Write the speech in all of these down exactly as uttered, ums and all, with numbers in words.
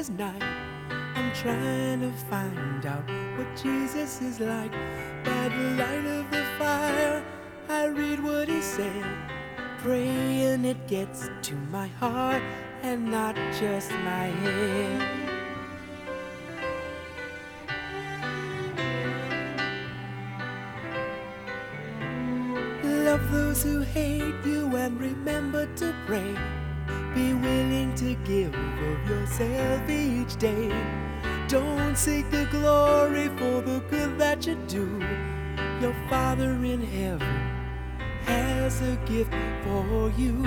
sleepless night. I'm trying to find out what Jesus is like. By the light of the fire, I read what he said. Praying it gets to my heart and not just my head. Love those who hate you and remember to pray. Be willing to give of yourself each day. Don't seek the glory for the good that you do. Your Father in heaven has a gift for you.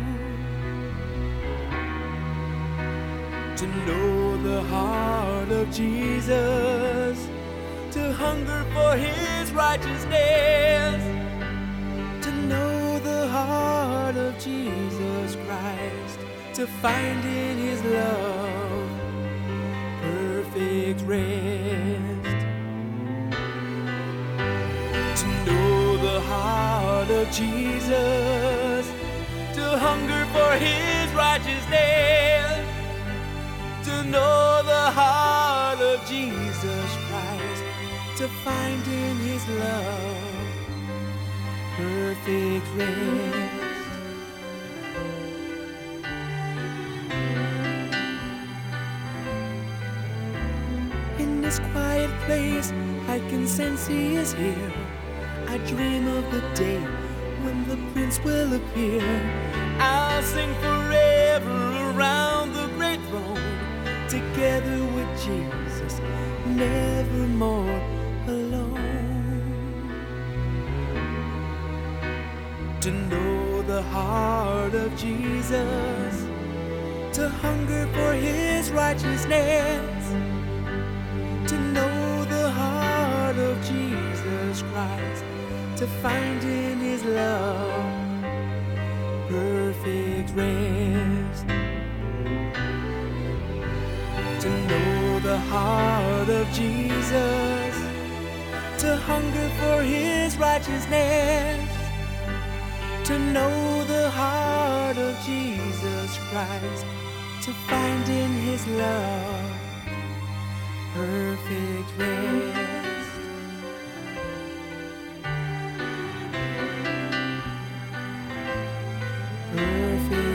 To know the heart of Jesus, to hunger for his righteousness, to know the heart of Jesus Christ, to find in his love perfect rest. To know the heart of Jesus, to hunger for his righteousness, to know the heart of Jesus Christ, to find in his love perfect rest. In this quiet place, I can sense he is here. I dream of the day when the Prince will appear. I'll sing forever around the great throne, together with Jesus, never more alone. To know the heart of Jesus, to hunger for his righteousness, to know the heart of Jesus Christ, to find in his love perfect rest. To know the heart of Jesus, to hunger for his righteousness, to know the heart of Jesus Christ, to find in his love perfect rest. Perfect